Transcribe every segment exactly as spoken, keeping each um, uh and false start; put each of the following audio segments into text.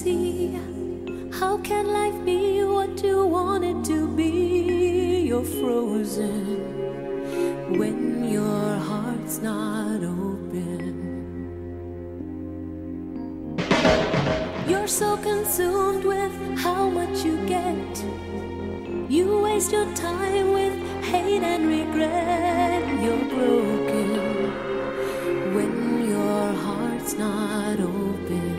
see. How can life be what you want it to be? You're frozen when your heart's not open. You're so consumed with how much you get. You waste your time with hate and regret. You're broken when your heart's not open.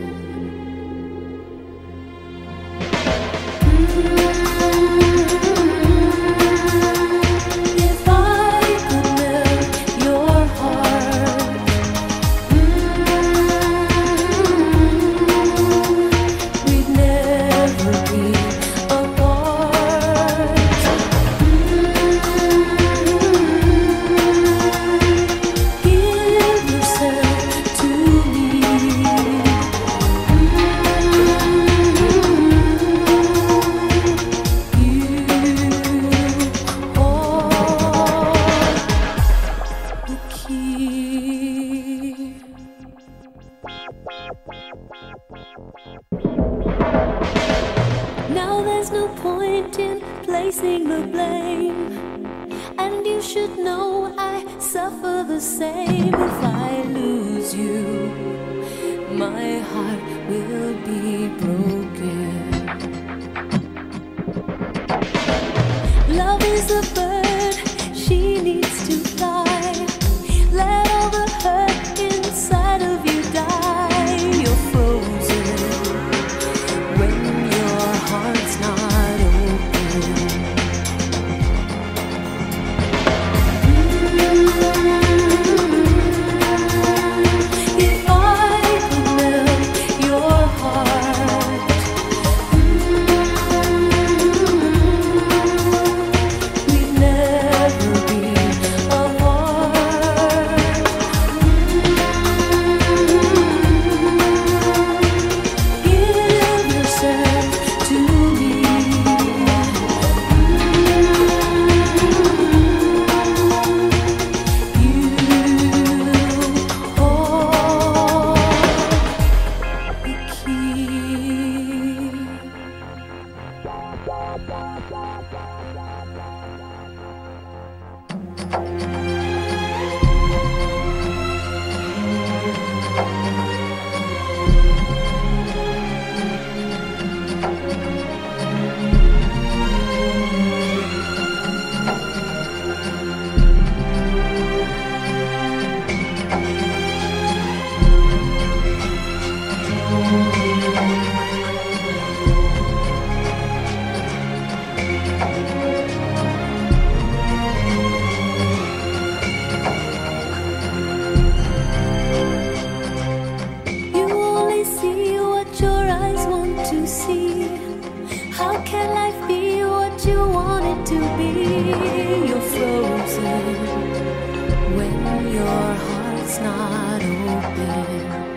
If I could melt your heart, we'd never be apart. Give yourself to me. Now there's no point in placing the blame, and you should know I suffer the same. If I lose you, my heart will be broken. Love is a bird, she needs to fly. Let all the hurt inside of you die. You're frozen when your heart's not open. If I could melt your heart, we'd never be apart. Give yourself to me. You hold the key. You only see what your eyes want to see. How can life be what you want it to be? You're frozen when your heart's not open.